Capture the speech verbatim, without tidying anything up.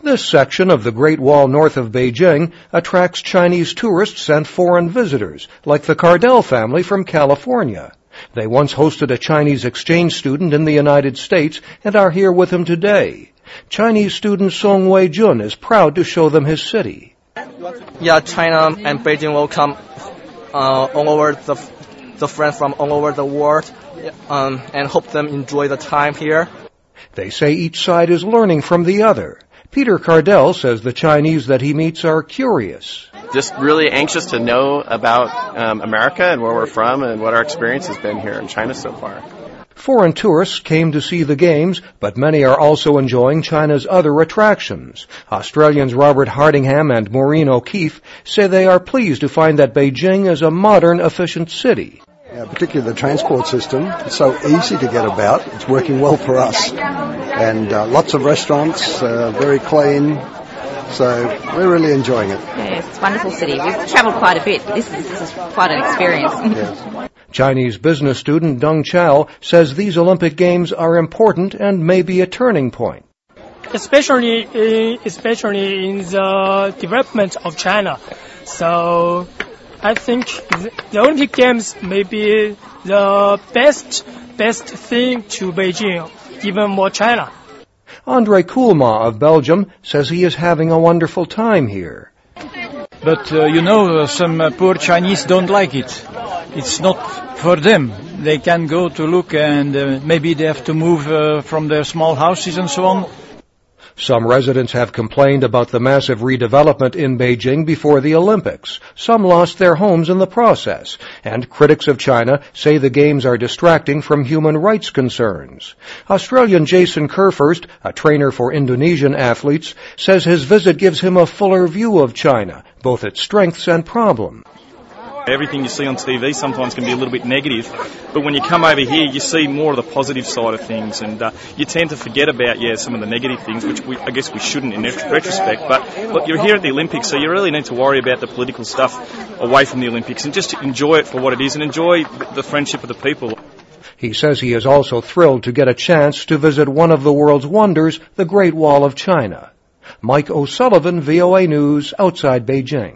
This section of the Great Wall north of Beijing attracts Chinese tourists and foreign visitors, like the Cardell family from California. They once hosted a Chinese exchange student in the United States and are here with him today. Chinese student Song Wei-jun is proud to show them his city. Yeah, China and Beijing welcome uh, all over the, the friends from all over the world um, and hope them enjoy the time here. They say each side is learning from the other. Peter Cardell says the Chinese that he meets are curious. Just really anxious to know about um, America and where we're from and what our experience has been here in China so far. Foreign tourists came to see the games, but many are also enjoying China's other attractions. Australians Robert Hardingham and Maureen O'Keefe say they are pleased to find that Beijing is a modern, efficient city. Yeah, particularly the transport system. It's so easy to get about. It's working well for us. And uh, lots of restaurants, uh, very clean. So we're really enjoying it. Yes, it's a wonderful city. We've travelled quite a bit. This is, this is quite an experience. Yes. Chinese business student Deng Chao says these Olympic Games are important and may be a turning point. Especially in, especially in the development of China. So I think the Olympic Games may be the best best thing to Beijing, even more China. Andre Koolma of Belgium says he is having a wonderful time here. But, uh, you know, uh, some uh, poor Chinese don't like it. It's not for them. They can go to look and uh, maybe they have to move uh, from their small houses and so on. Some residents have complained about the massive redevelopment in Beijing before the Olympics. Some lost their homes in the process, and critics of China say the Games are distracting from human rights concerns. Australian Jason Kerfurst, a trainer for Indonesian athletes, says his visit gives him a fuller view of China, both its strengths and problems. Everything you see on T V sometimes can be a little bit negative, but when you come over here, you see more of the positive side of things, and uh, you tend to forget about, yeah, some of the negative things, which we, I guess we shouldn't in retrospect. But look, you're here at the Olympics, so you really need to worry about the political stuff away from the Olympics and just enjoy it for what it is and enjoy the friendship of the people. He says he is also thrilled to get a chance to visit one of the world's wonders, the Great Wall of China. Mike O'Sullivan, V O A News, outside Beijing.